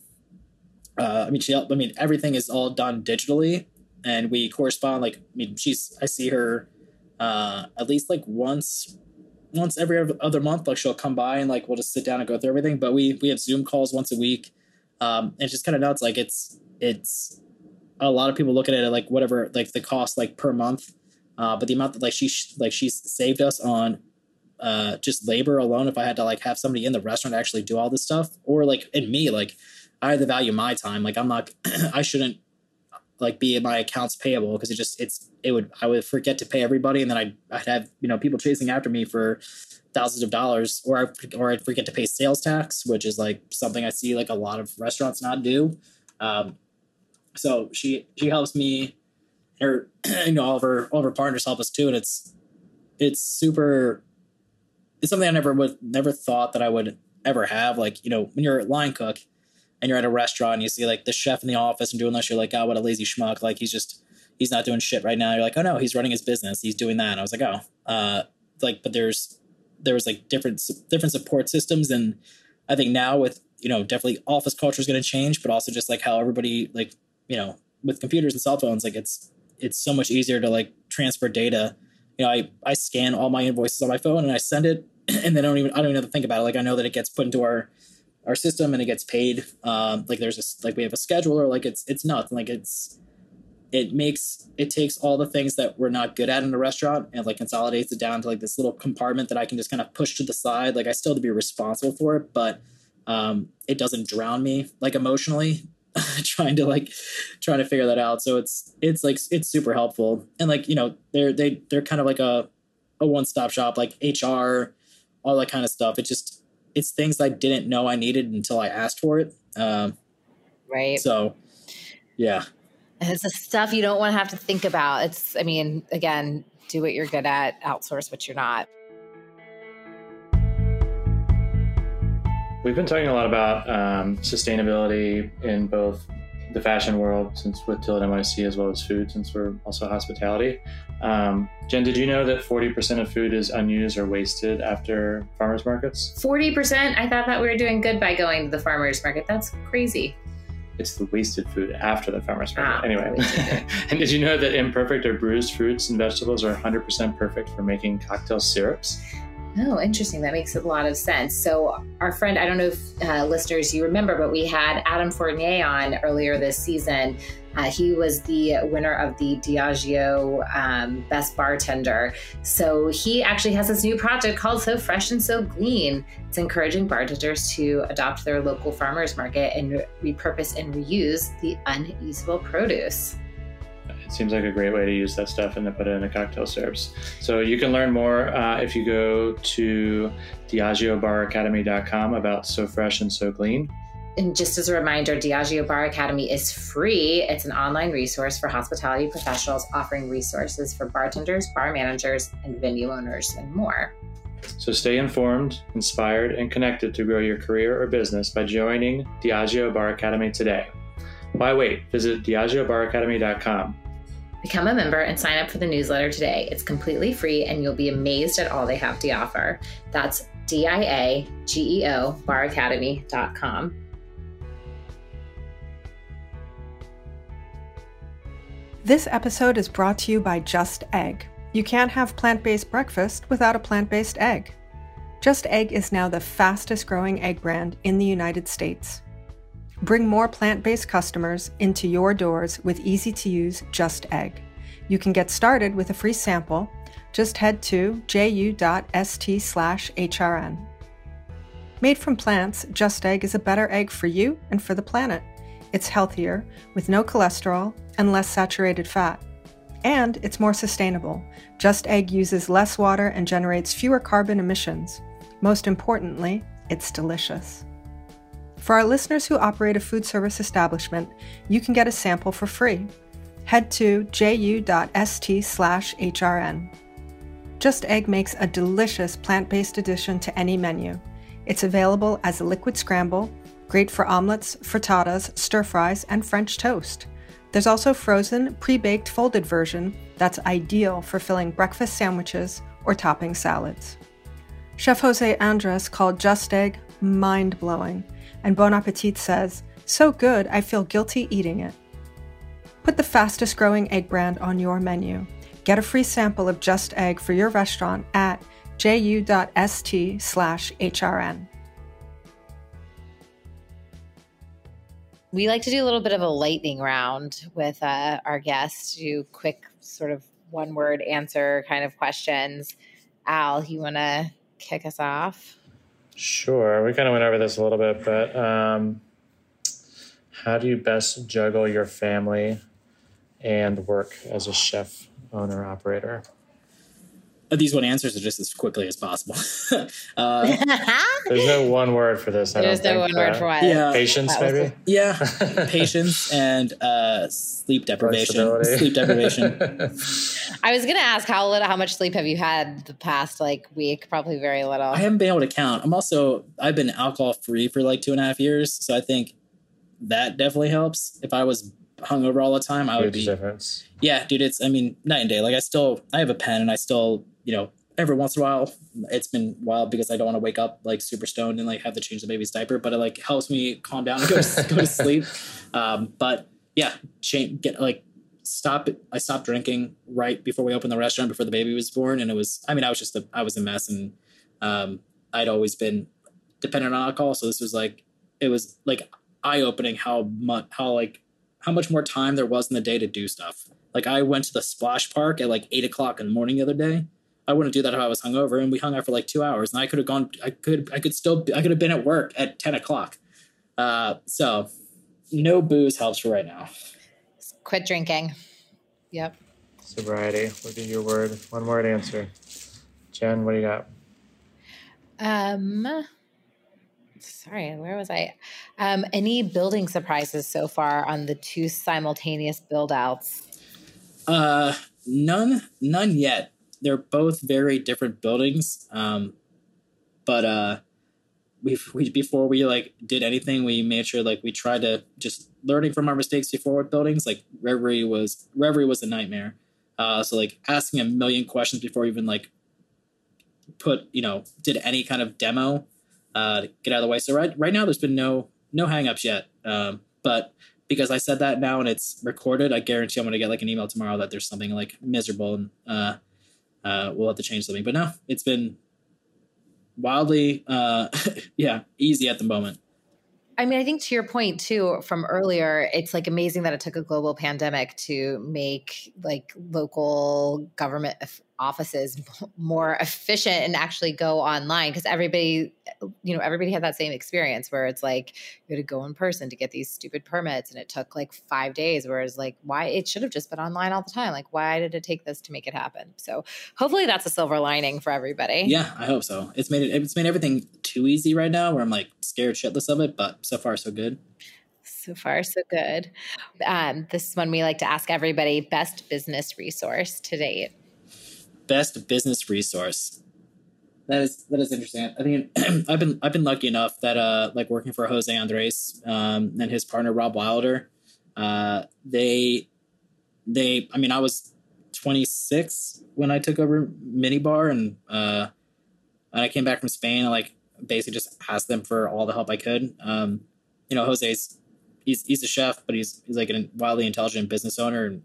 is all done digitally, and we correspond. Like, I see her at least like once every other month. Like she'll come by and like we'll just sit down and go through everything. But we have Zoom calls once a week. It's just kind of nuts. Like it's a lot of people look at it like whatever, like the cost like per month. But the amount that like she's saved us on just labor alone. If I had to like have somebody in the restaurant actually do all this stuff, or like in me, like I had to value my time. Like I'm not, I shouldn't like be in my accounts payable, because I would forget to pay everybody, and then I'd have people chasing after me for thousands of dollars, or I'd forget to pay sales tax, which is like something I see like a lot of restaurants not do. So she helps me, or all of her partners help us too, and it's something I never thought that I would ever have. Like when you're a line cook and you're at a restaurant and you see like the chef in the office and doing this, you're like, oh, what a lazy schmuck. Like he's not doing shit right now. You're like, oh no, he's running his business. He's doing that. And I was like, but there was like different support systems. And I think now with, definitely office culture is going to change, but also just like how everybody like, with computers and cell phones, like it's so much easier to like transfer data. I scan all my invoices on my phone and I send it, and then I don't even have to think about it. Like I know that it gets put into our system and it gets paid. Like we have a scheduler. Like it's nothing. Like it takes all the things that we're not good at in the restaurant and like consolidates it down to like this little compartment that I can just kind of push to the side. Like I still have to be responsible for it, but it doesn't drown me like emotionally trying to figure that out. So it's super helpful. And like, they're kind of like a one-stop shop, like HR, all that kind of stuff. It's things I didn't know I needed until I asked for it. Right. So yeah. It's the stuff you don't want to have to think about. Again, do what you're good at, outsource what you're not. We've been talking a lot about sustainability in both the fashion world, since with Till at NYC, as well as food, since we're also hospitality. Jen, did you know that 40% of food is unused or wasted after farmers markets? 40%? I thought that we were doing good by going to the farmers market. That's crazy. It's the wasted food after the farmers market. Anyway. And did you know that imperfect or bruised fruits and vegetables are 100% perfect for making cocktail syrups? Oh, interesting. That makes a lot of sense. So our friend, I don't know if listeners you remember, but we had Adam Fournier on earlier this season. He was the winner of the Diageo Best Bartender. So he actually has this new project called So Fresh and So Clean. It's encouraging bartenders to adopt their local farmers market and repurpose and reuse the unusable produce. It seems like a great way to use that stuff and to put it into cocktail syrups. So you can learn more if you go to DiageoBarAcademy.com about So Fresh and So Clean. And just as a reminder, Diageo Bar Academy is free. It's an online resource for hospitality professionals offering resources for bartenders, bar managers, and venue owners, and more. So stay informed, inspired, and connected to grow your career or business by joining Diageo Bar Academy today. Why wait? Visit DiageoBarAcademy.com. Become a member and sign up for the newsletter today. It's completely free and you'll be amazed at all they have to offer. That's DIAGEO baracademy.com. This episode is brought to you by Just Egg. You can't have plant-based breakfast without a plant-based egg. Just Egg is now the fastest growing egg brand in the United States. Bring more plant-based customers into your doors with easy-to-use Just Egg. You can get started with a free sample. Just head to ju.st/hrn. Made from plants, Just Egg is a better egg for you and for the planet. It's healthier, with no cholesterol and less saturated fat. And it's more sustainable. Just Egg uses less water and generates fewer carbon emissions. Most importantly, it's delicious. For our listeners who operate a food service establishment, you can get a sample for free. Head to ju.st/hrn. Just Egg makes a delicious plant-based addition to any menu. It's available as a liquid scramble, great for omelets, frittatas, stir-fries, and French toast. There's also frozen, pre-baked folded version that's ideal for filling breakfast sandwiches or topping salads. Chef Jose Andres called Just Egg mind-blowing, and Bon Appetit says, "So good, I feel guilty eating it." Put the fastest growing egg brand on your menu. Get a free sample of Just Egg for your restaurant at ju.st/hrn. We like to do a little bit of a lightning round with our guests, do quick sort of one-word answer kind of questions. Al, you want to kick us off? Sure. We kind of went over this a little bit, but how do you best juggle your family and work as a chef, owner, operator? These one answers are just as quickly as possible. There's no one word for this. There's no one word for what? Yeah. Patience, maybe? Yeah. Patience and sleep deprivation. Sleep deprivation. I was going to ask how much sleep have you had the past week? Probably very little. I haven't been able to count. I've been alcohol free for 2.5 years. So I think that definitely helps. If I was hungover all the time, I would be. Difference. Yeah, dude, it's night and day. I have a pen and I still, every once in a while, it's been wild because I don't want to wake up super stoned and have to change the baby's diaper, but it helps me calm down and go to sleep. But yeah, I stopped drinking right before we opened the restaurant, before the baby was born. And I was a mess, and I'd always been dependent on alcohol. So this was it was eye-opening how much more time there was in the day to do stuff. I went to the splash park at 8 o'clock in the morning the other day. I wouldn't do that if I was hungover, and we hung out for 2 hours, and I could have been at work at 10 o'clock. So no booze helps for right now. Quit drinking. Yep. Sobriety would be your word. One word answer. Jen, what do you got? Sorry, where was I? Any building surprises so far on the two simultaneous build outs? None yet. They're both very different buildings. But before we did anything, we made sure we tried to just learning from our mistakes before with buildings. Reverie was a nightmare. So asking a million questions before even did any kind of demo to get out of the way. So right now there's been no hangups yet. But because I said that now and it's recorded, I guarantee I'm going to get an email tomorrow that there's something miserable, and we'll have to change something. But no, it's been wildly, easy at the moment. I mean, I think to your point too, from earlier, it's amazing that it took a global pandemic to make local government offices more efficient and actually go online, because everybody had that same experience where it's you had to go in person to get these stupid permits, and it took 5 days, whereas why it should have just been online all the time. Why did it take this to make it happen? So hopefully that's a silver lining for everybody. Yeah, I hope so. It's made everything too easy right now, where I'm scared shitless of it, but so far so good. So far, so good. This is one we like to ask everybody: best business resource to date. Best business resource. That is interesting. I think I've been lucky enough that working for Jose Andres and his partner Rob Wilder, I was 26 when I took over Minibar, and I came back from Spain and like basically just asked them for all the help I could. Jose's he's a chef, but he's like a wildly intelligent business owner, and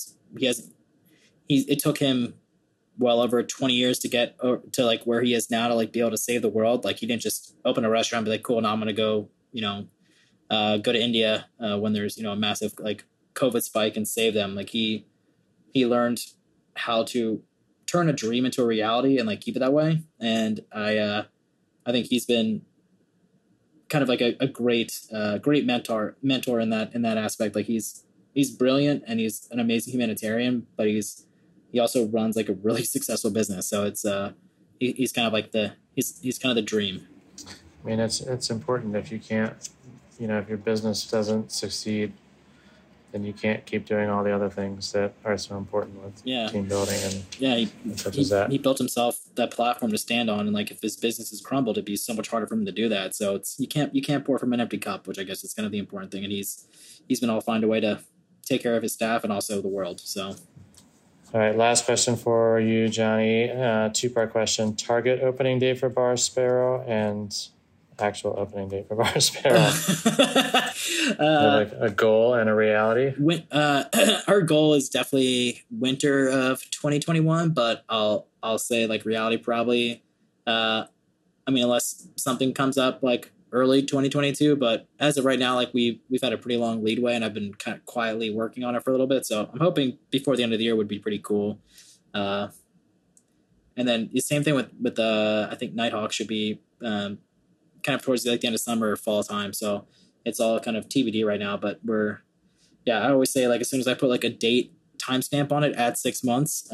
it took him well over 20 years to get to like where he is now to like be able to save the world. Like he didn't just open a restaurant and be like, cool, now I'm going to go, go to India when there's, a massive like COVID spike and save them. Like he learned how to turn a dream into a reality and like keep it that way. And I think he's been kind of like a great mentor in that aspect. Like he's brilliant and he's an amazing humanitarian, but he also runs like a really successful business. So it's he's kind of like he's kind of the dream. I mean, it's important. If you can't, if your business doesn't succeed, then you can't keep doing all the other things that are so important with team building and such as that. He built himself that platform to stand on, and like if his business has crumbled, it'd be so much harder for him to do that. So you can't pour from an empty cup, which I guess is kind of the important thing. And he's been able to find a way to take care of his staff and also the world. So. All right, last question for you, Johnny. Two-part question. Target opening date for Bar Sparrow and actual opening date for Bar Sparrow. Like a goal and a reality? Our goal is definitely winter of 2021, but I'll say like reality probably, unless something comes up like early 2022, but as of right now, like we've had a pretty long leadway and I've been kind of quietly working on it for a little bit. So I'm hoping before the end of the year would be pretty cool. And then the same thing with I think Nighthawk should be kind of towards the end of summer or fall time. So it's all kind of TBD right now, but I always say like as soon as I put like a date timestamp on it, add 6 months.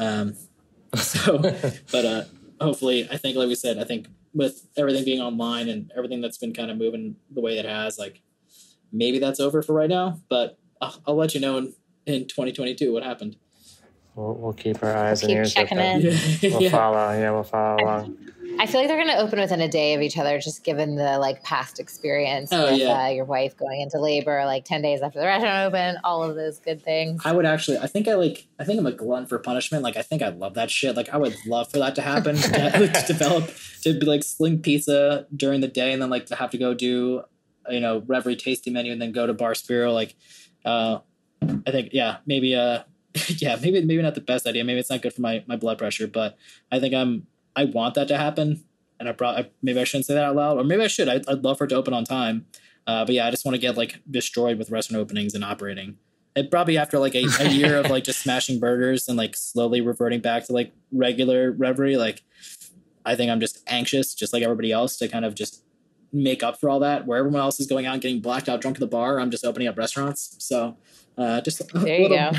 But hopefully, I think like we said, I think with everything being online and everything that's been kind of moving the way it has, like maybe that's over for right now, but I'll let you know in 2022 what happened. We'll keep our eyes and ears open. We'll follow. Yeah, we'll follow along. I feel like they're going to open within a day of each other, just given the like past experience with your wife going into labor, like 10 days after the restaurant opened, all of those good things. I think I'm a glutton for punishment. Like, I think I love that shit. Like, I would love for that to happen, to develop, to be like sling pizza during the day and then like to have to go do, Reverie tasting menu and then go to Bar Sparrow. Like, I think, maybe not the best idea. Maybe it's not good for my blood pressure, but I think I want that to happen, and maybe I shouldn't say that out loud, or maybe I should. I'd love for it to open on time, but I just want to get like destroyed with restaurant openings and operating. And probably after like a year of like just smashing burgers and like slowly reverting back to like regular Reverie, like I think I'm just anxious, just like everybody else, to kind of just make up for all that. Where everyone else is going out and getting blacked out drunk at the bar, I'm just opening up restaurants. So just there you go.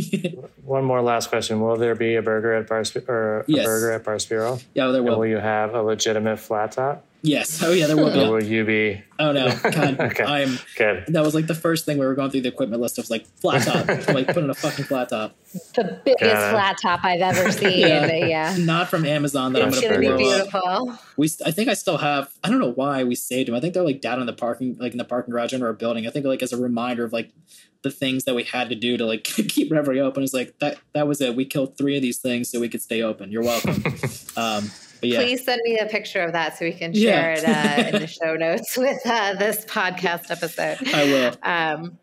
One more last question. Will there be a burger at Bar Sparrow? Yeah, there will. And will you have a legitimate flat top? Yes. Oh, yeah, there will be. Or will you be? Oh, no. God, okay. Good. That was like the first thing we were going through the equipment list. It was like flat top. Like put in a fucking flat top. The biggest flat top I've ever seen. Yeah. Not from Amazon that I'm going to be beautiful. I think I still have, I don't know why we saved them. I think they're like down in the parking garage under our building. I think like as a reminder of like the things that we had to do to like keep Reverie open. It's like that was it. We killed 3 of these things so we could stay open. You're welcome. Please send me a picture of that so we can share it in the show notes with this podcast episode. I will.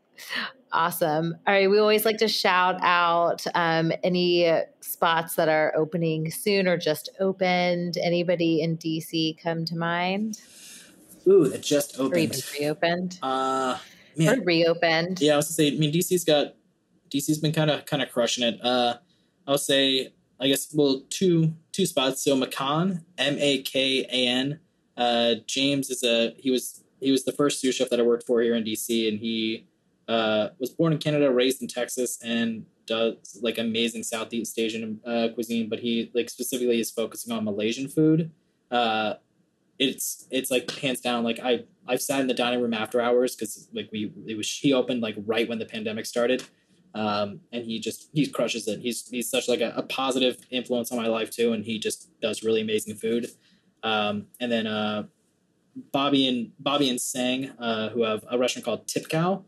Awesome. All right. We always like to shout out any spots that are opening soon or just opened. Anybody in DC come to mind? Ooh, that just opened. Or even reopened. Man. Or reopened. Yeah, I was gonna say. I mean, DC's been kind of crushing it. I'll say, I guess, well, two spots. So Makan, Makan. James he was the first sous chef that I worked for here in DC, and he was born in Canada, raised in Texas, and does like amazing Southeast Asian cuisine. But he like specifically is focusing on Malaysian food. It's like hands down. Like I've sat in the dining room after hours because like he opened like right when the pandemic started. And he crushes it. He's such like a positive influence on my life too. And he just does really amazing food. And then, Bobby and Sang, who have a restaurant called Tip Cow.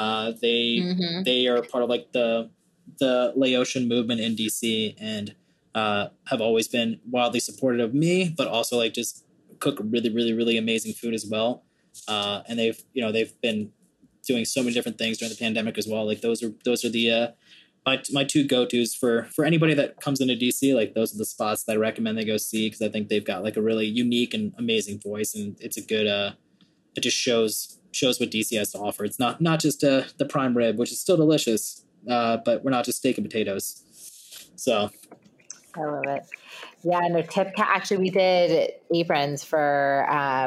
They are part of like the Laotian movement in DC, and have always been wildly supportive of me, but also like just cook really, really, really amazing food as well. And they've been doing so many different things during the pandemic as well. Like those are the my two go-tos for anybody that comes into DC. Like those are the spots that I recommend they go see, because I think they've got like a really unique and amazing voice, and it's a good it just shows what DC has to offer. It's not just the prime rib, which is still delicious, but we're not just steak and potatoes. So I love it. Yeah, no tip. Actually, we did aprons for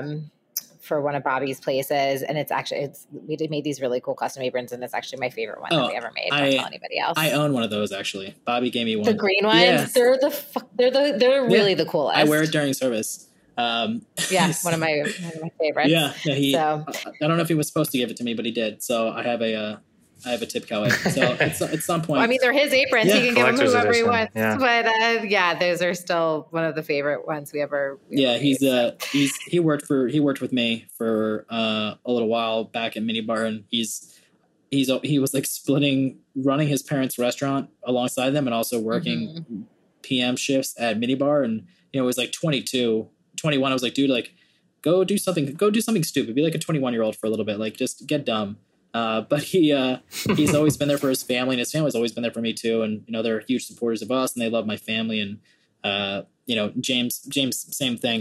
one of Bobby's places, and we made these really cool custom aprons, and it's actually my favorite one that we ever made. Don't tell anybody else. I own one of those actually. Bobby gave me one. The green ones. Yes. They're really the coolest. I wear it during service. Yeah, one of my favorites. Yeah. So I don't know if he was supposed to give it to me, but he did. So I have a tip cow. So at some point, well, I mean, they're his aprons. Yeah. He can give them whoever he edition. wants. Yeah. But those are still one of the favorite ones we ever. He worked with me for a little while back at Minibar, and he was like running his parents' restaurant alongside them, and also working PM shifts at Minibar. And it was like 22, 21. I was like, dude, like go do something stupid. Be like a 21-year-old for a little bit. Like just get dumb. But he's always been there for his family, and his family's always been there for me too. And, they're huge supporters of us, and they love my family. And, James, same thing.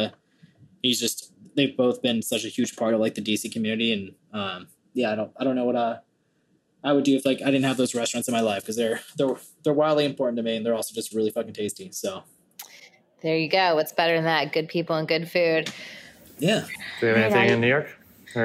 They've both been such a huge part of like the DC community. And, I don't know what, I would do if like I didn't have those restaurants in my life, because they're wildly important to me, and they're also just really fucking tasty. So there you go. What's better than that? Good people and good food. Yeah. Do you have anything in New York?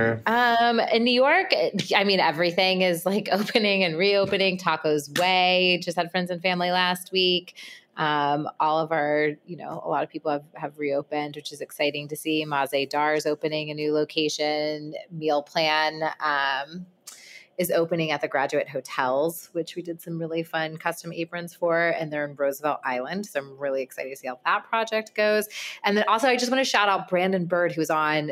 In New York, I mean, everything is like opening and reopening. Tacos Way just had friends and family last week. All of our, a lot of people have reopened, which is exciting to see. Maze Dar is opening a new location. Meal Plan is opening at the Graduate Hotels, which we did some really fun custom aprons for, and they're in Roosevelt Island. So I'm really excited to see how that project goes. And then also, I just want to shout out Brandon Bird, who was on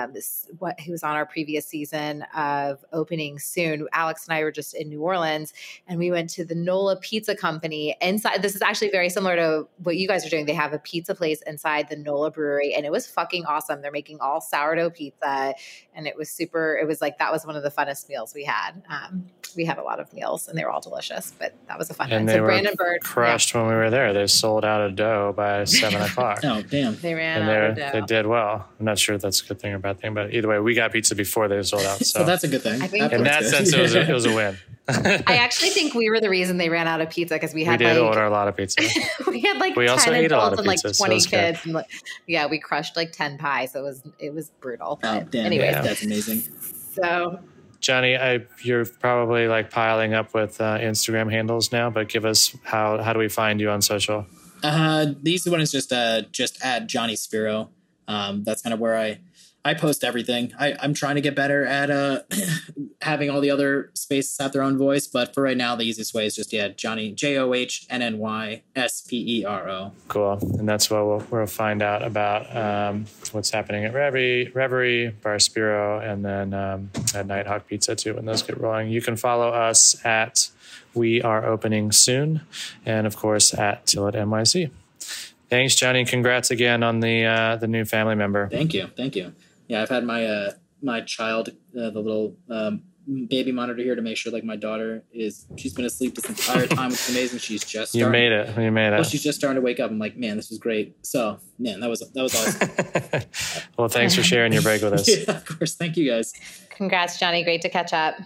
our previous season of Opening Soon. Alex and I were just in New Orleans, and we went to the Nola Pizza Company inside. This is actually very similar to what you guys are doing. They have a pizza place inside the Nola Brewery, and it was fucking awesome. They're making all sourdough pizza, and it was that was one of the funnest meals we had. We had a lot of meals, and they were all delicious, but that was a fun one. And they were Brandon Bird crushed when we were there. They sold out of dough by 7 o'clock. Oh, damn. They ran out of dough. They did well. I'm not sure if that's a good thing or a bad thing, but either way, we got pizza before they sold out. So that's a good thing. I think in that sense, it was a win. I actually think we were the reason they ran out of pizza, because we did order a lot of pizza. We had like 10 adults and like 20 kids. And we crushed like 10 pies. So it was brutal. Oh, damn. Anyways, that's amazing. So Johnny, you're probably like piling up with Instagram handles now, but give us how do we find you on social? These ones just at Johnny Spiro. That's kind of where I post everything. I'm trying to get better at having all the other spaces have their own voice, but for right now, the easiest way is just Johnny, JohnnySpero. Cool, and that's what we'll find out about what's happening at Reverie, Bar Spiro, and then at Nighthawk Pizza too when those get rolling. You can follow us at We Are Opening Soon, and of course at Tillet NYC. Thanks, Johnny. Congrats again on the new family member. Thank you. Yeah, I've had my child, the little baby monitor here to make sure like my daughter she's been asleep this entire time. It's amazing. She's just You made it. Well, she's just starting to wake up. I'm like, man, this was great. So, man, that was awesome. Well, thanks for sharing your break with us. Yeah, of course. Thank you, guys. Congrats, Johnny. Great to catch up.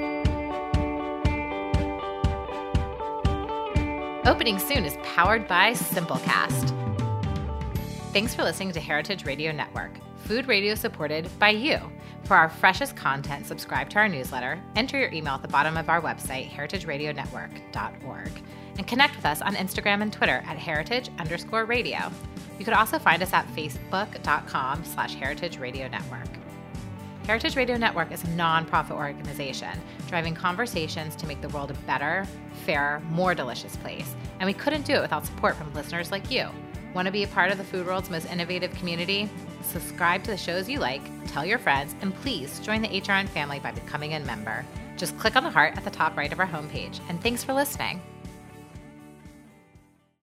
Opening Soon is powered by Simplecast. Thanks for listening to Heritage Radio Network, food radio supported by you. For our freshest content, subscribe to our newsletter, enter your email at the bottom of our website, heritageradionetwork.org, and connect with us on Instagram and Twitter at heritage_radio. You could also find us at facebook.com/Heritage Radio Network. Heritage Radio Network is a nonprofit organization driving conversations to make the world a better, fairer, more delicious place. And we couldn't do it without support from listeners like you. Want to be a part of the food world's most innovative community? Subscribe to the shows you like, tell your friends, and please join the HRN family by becoming a member. Just click on the heart at the top right of our homepage. And thanks for listening.